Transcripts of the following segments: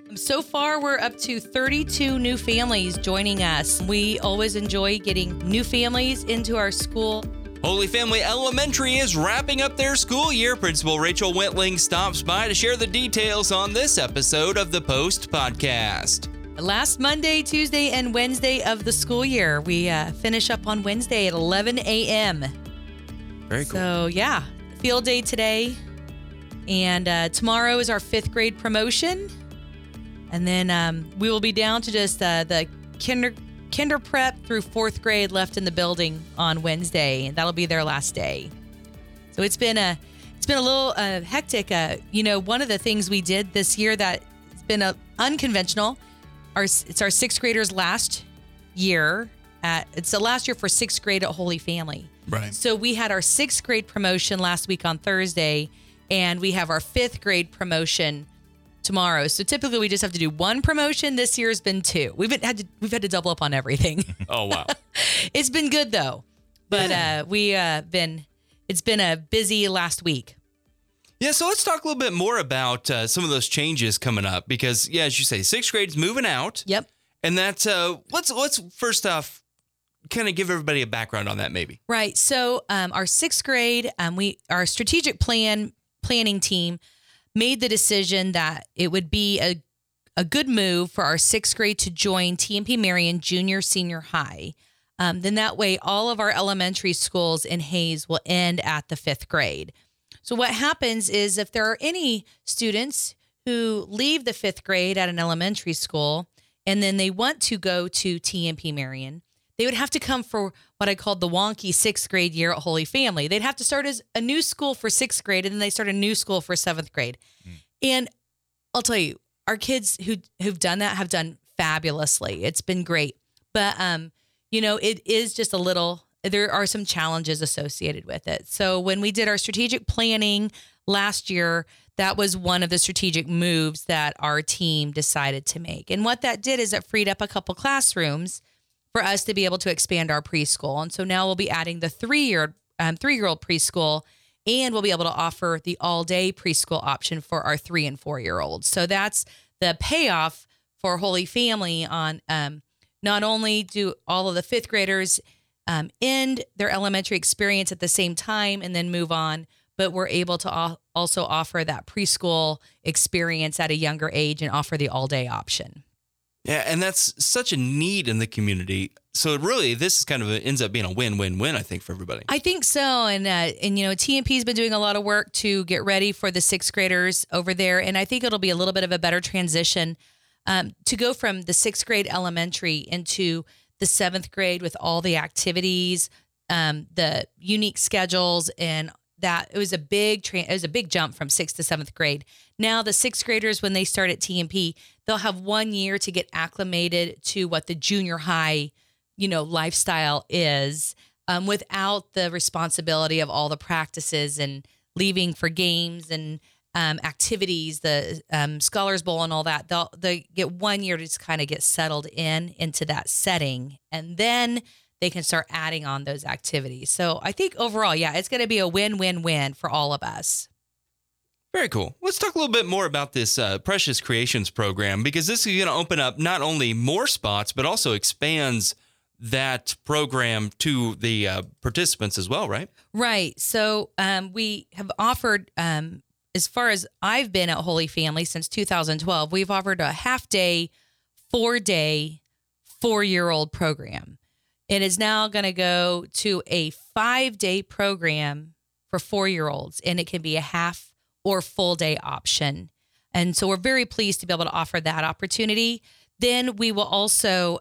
So far, we're up to 32 new families joining us. We always enjoy getting new families into our school. Holy Family Elementary is wrapping up their school year. Principal Rachel Wentling stops by to share the details on this episode of the Post Podcast. Last Monday, Tuesday, and Wednesday of the school year. We finish up on Wednesday at 11 a.m. Very cool. So, yeah, field day today. And tomorrow is our 5th grade promotion. And then we will be down to just the kinder prep through 4th grade left in the building on Wednesday. And that'll be their last day. So it's been a little hectic. One of the things we did this year that has been unconventional. It's our 6th graders last year. It's the last year for 6th grade at Holy Family. Right. So we had our 6th grade promotion last week on Thursday, and we have our 5th grade promotion tomorrow. So typically we just have to do one promotion. This year has been 2. We've had to double up on everything. Oh, wow. It's been good though. But it's been a busy last week. Yeah, so let's talk a little bit more about some of those changes coming up because, yeah, as you say, 6th grade's moving out. Yep. And that's let's first off kind of give everybody a background on that maybe. Right. So our 6th grade, our strategic planning team made the decision that it would be a good move for our 6th grade to join T&P Marion Junior Senior High. Then that way all of our elementary schools in Hays will end at the 5th grade. So what happens is if there are any students who leave the 5th grade at an elementary school and then they want to go to T&P Marion, they would have to come for what I called the wonky 6th grade year at Holy Family. They'd have to start as a new school for 6th grade, and then they start a new school for 7th grade. And I'll tell you, our kids who've done that have done fabulously. It's been great. But, it is just there are some challenges associated with it. So when we did our strategic planning last year, that was one of the strategic moves that our team decided to make. And what that did is it freed up a couple classrooms for us to be able to expand our preschool. And so now we'll be adding the 3-year-old preschool, and we'll be able to offer the all-day preschool option for our 3 and 4-year-olds. So that's the payoff for Holy Family on not only do all of the 5th graders end their elementary experience at the same time and then move on, but we're able to also offer that preschool experience at a younger age and offer the all-day option. Yeah, and that's such a need in the community. So really, this is kind of ends up being a win-win-win, I think, for everybody. I think so. And T&P's been doing a lot of work to get ready for the 6th graders over there. And I think it'll be a little bit of a better transition to go from the 6th grade elementary into the 7th grade with all the activities, the unique schedules, and that it was a big jump from 6th to 7th grade. Now the 6th graders, when they start at T&P, they'll have 1 year to get acclimated to what the junior high, lifestyle is, without the responsibility of all the practices and leaving for games and activities, the Scholars Bowl and all that. They get 1 year to just kind of get settled into that setting, and then they can start adding on those activities. So I think overall, yeah, it's going to be a win-win-win for all of us. Very cool. Let's talk a little bit more about this Precious Creations program, because this is going to open up not only more spots, but also expands that program to the participants as well, right? Right. So we have offered, as far as I've been at Holy Family since 2012, we've offered a half-day, 4-day, 4-year-old program. It is now going to go to a 5-day program for 4-year-olds, and it can be a half or full day option. And so we're very pleased to be able to offer that opportunity. Then we will also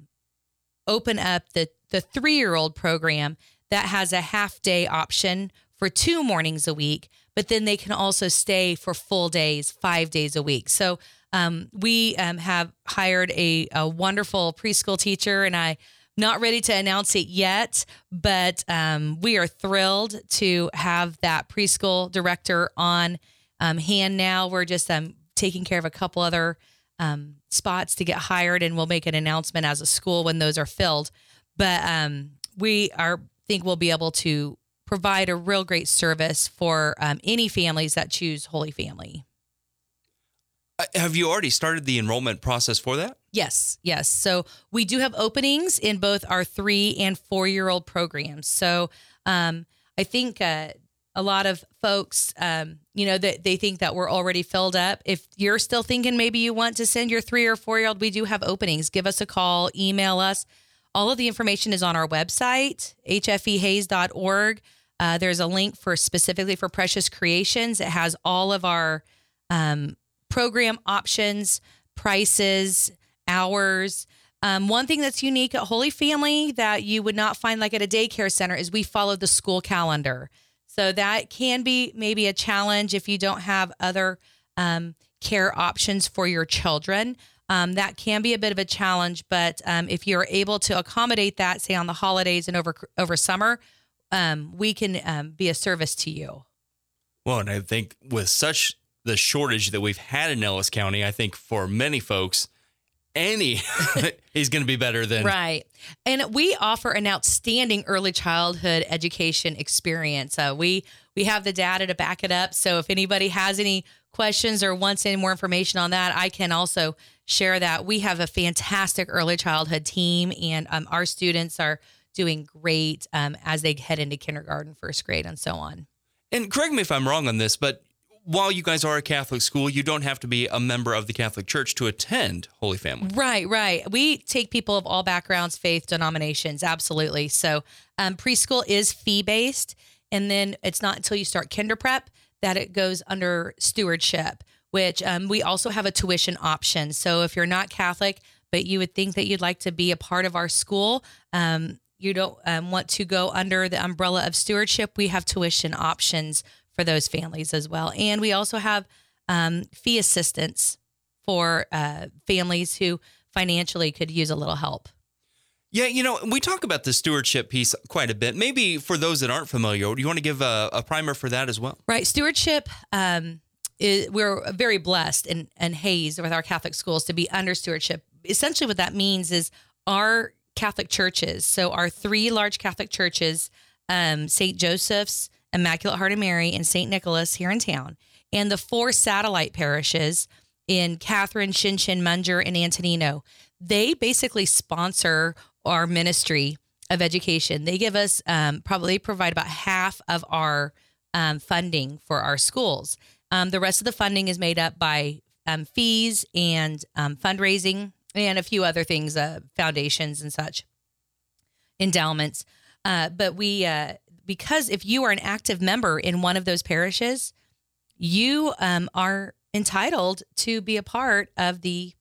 open up the 3-year-old program that has a half day option for 2 mornings a week, but then they can also stay for full days, 5 days a week. So we have hired a wonderful preschool teacher, and I'm not ready to announce it yet, but we are thrilled to have that preschool director on hand now. We're just taking care of a couple other spots to get hired, and we'll make an announcement as a school when those are filled. But think we'll be able to provide a real great service for any families that choose Holy Family. Have you already started the enrollment process for that? Yes. So we do have openings in both our 3 and 4-year-old programs. So I think a lot of folks, that they think that we're already filled up. If you're still thinking maybe you want to send your 3 or 4-year-old, we do have openings. Give us a call, email us. All of the information is on our website, hfehays.org. There's a link specifically for Precious Creations. It has all of our program options, prices, hours. One thing that's unique at Holy Family that you would not find like at a daycare center is we follow the school calendar. So that can be maybe a challenge if you don't have other care options for your children. That can be a bit of a challenge, but if you're able to accommodate that, say on the holidays and over summer, we can be a service to you. Well, and I think with the shortage that we've had in Ellis County, I think for many folks, any is going to be better than. Right. And we offer an outstanding early childhood education experience. We have the data to back it up. So if anybody has any questions or wants any more information on that, I can also share that. We have a fantastic early childhood team, and our students are doing great as they head into kindergarten, first grade, and so on. And correct me if I'm wrong on this, but while you guys are a Catholic school, you don't have to be a member of the Catholic Church to attend Holy Family. Right. We take people of all backgrounds, faith, denominations. Absolutely. So preschool is fee-based, and then it's not until you start kinder prep that it goes under stewardship, which we also have a tuition option. So if you're not Catholic, but you would think that you'd like to be a part of our school, you don't want to go under the umbrella of stewardship, we have tuition options for those families as well. And we also have fee assistance for families who financially could use a little help. Yeah, we talk about the stewardship piece quite a bit. Maybe for those that aren't familiar, do you want to give a primer for that as well? Right. Stewardship, we're very blessed in Hays with our Catholic schools to be under stewardship. Essentially what that means is our Catholic churches, so our 3 large Catholic churches, St. Joseph's, Immaculate Heart of Mary, and St. Nicholas here in town, and the 4 satellite parishes in Catherine, Shinshin, Munger, and Antonino, they basically sponsor our ministry of education. They give us probably provide about half of our funding for our schools. The rest of the funding is made up by fees and fundraising and a few other things, foundations and such, endowments. But we, because if you are an active member in one of those parishes, you are entitled to be a part of the,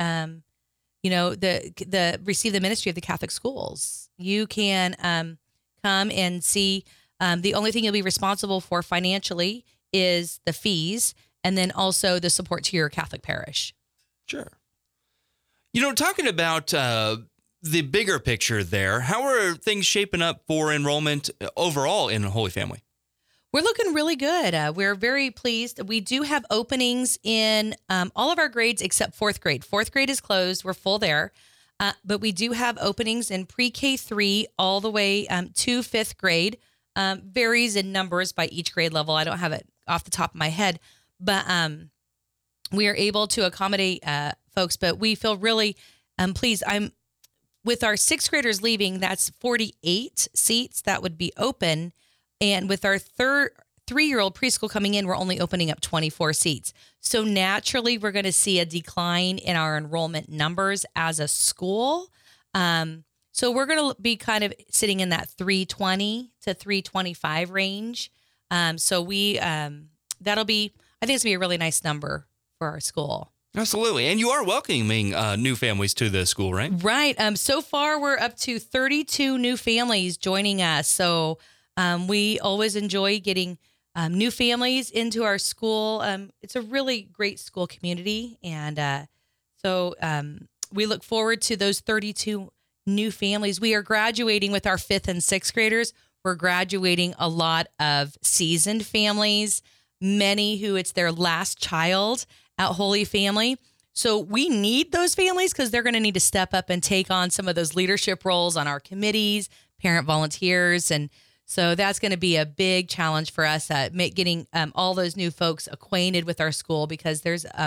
receive the ministry of the Catholic schools. You can come and see. The only thing you'll be responsible for financially is the fees, and then also the support to your Catholic parish. Sure. Talking about the bigger picture there, how are things shaping up for enrollment overall in Holy Family? We're looking really good. We're very pleased. We do have openings in all of our grades except 4th grade. 4th grade is closed. We're full there. But we do have openings in pre-K 3 all the way to 5th grade. Varies in numbers by each grade level. I don't have it off the top of my head. But we are able to accommodate folks. But we feel really pleased. With our 6th graders leaving, that's 48 seats that would be open. And with our 3-year-old preschool coming in, we're only opening up 24 seats. So naturally, we're going to see a decline in our enrollment numbers as a school. So we're going to be kind of sitting in that 320 to 325 range. So that'll be, I think it's going to be a really nice number for our school. Absolutely. And you are welcoming new families to the school, right? Right. So far, we're up to 32 new families joining us. So we always enjoy getting new families into our school. It's a really great school community. And so we look forward to those 32 new families. We are graduating with our 5th and 6th graders. We're graduating a lot of seasoned families, many who it's their last child at Holy Family. So we need those families because they're going to need to step up and take on some of those leadership roles on our committees, parent volunteers. And so that's going to be a big challenge for us at getting all those new folks acquainted with our school, because there's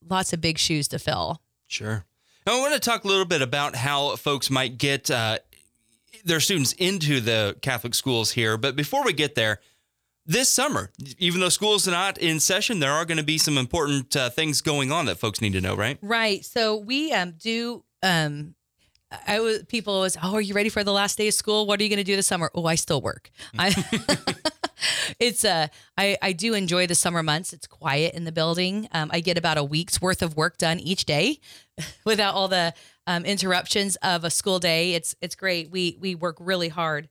lots of big shoes to fill. Sure. Now, I want to talk a little bit about how folks might get their students into the Catholic schools here. But before we get there, this summer, even though school's not in session, there are going to be some important things going on that folks need to know, right? Right. So we do. People always, are you ready for the last day of school? What are you going to do this summer? Oh, I still work. I do enjoy the summer months. It's quiet in the building. I get about a week's worth of work done each day without all the interruptions of a school day. It's great. We work really hard.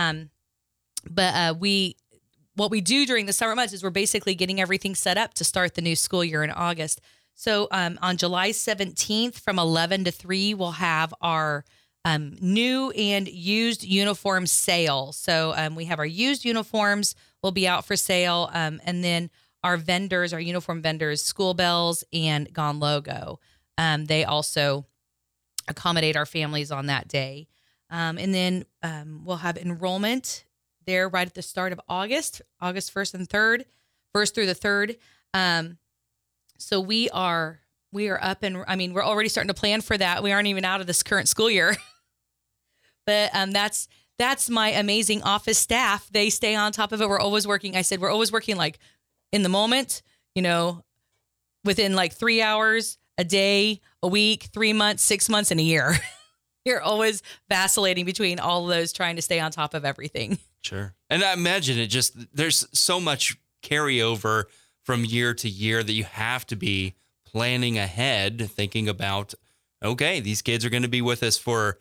But what we do during the summer months is we're basically getting everything set up to start the new school year in August. So on July 17th from 11 to 3, we'll have our new and used uniform sale. So we have our used uniforms will be out for sale. And then our uniform vendors, School Bells and Gone Logo, they also accommodate our families on that day. And then we'll have enrollment there right at the start of August 1st and 3rd, 1st through the 3rd. So we are up and, we're already starting to plan for that. We aren't even out of this current school year, but that's my amazing office staff. They stay on top of it. We're always working. I said, we're always working like in the moment, within like 3 hours a day, a week, 3 months, 6 months, and a year. You're always vacillating between all of those, trying to stay on top of everything. Sure. And I imagine there's so much carryover from year to year that you have to be planning ahead, thinking about, okay, these kids are going to be with us for,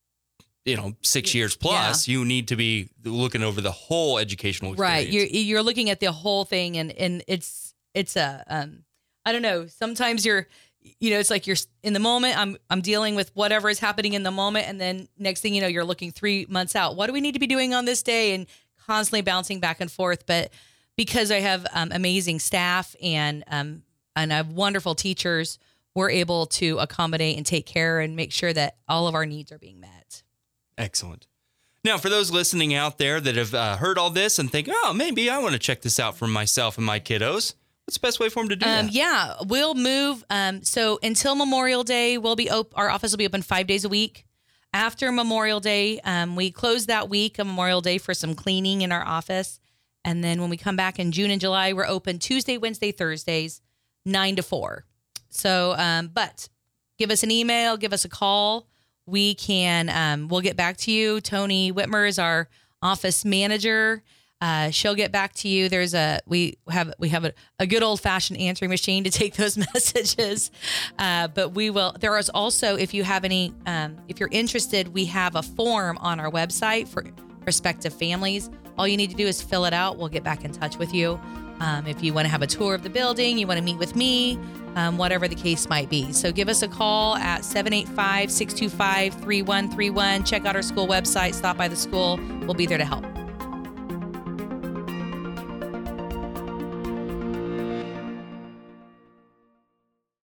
6 years plus. Yeah. You need to be looking over the whole educational experience. Right. You're looking at the whole thing, and it's I don't know. Sometimes it's like you're in the moment. I'm dealing with whatever is happening in the moment. And then next thing you know, you're looking 3 months out. What do we need to be doing on this day? And constantly bouncing back and forth. But because I have amazing staff and I have wonderful teachers, we're able to accommodate and take care and make sure that all of our needs are being met. Excellent. Now, for those listening out there that have heard all this and think, oh, maybe I want to check this out for myself and my kiddos, what's the best way for them to do that? Yeah, we'll move. So until Memorial Day, our office will be open 5 days a week. After Memorial Day, we close that week of Memorial Day for some cleaning in our office. And then when we come back in June and July, we're open Tuesday, Wednesday, Thursdays, 9 to 4. So, but give us an email, give us a call. We'll get back to you. Tony Whitmer is our office manager. She'll get back to you. We have a good old fashioned answering machine to take those messages. But we will, there is also, if you have any, if you're interested, we have a form on our website for prospective families. All you need to do is fill it out. We'll get back in touch with you. If you want to have a tour of the building, you want to meet with me, whatever the case might be. So give us a call at 785-625-3131. Check out our school website. Stop by the school. We'll be there to help.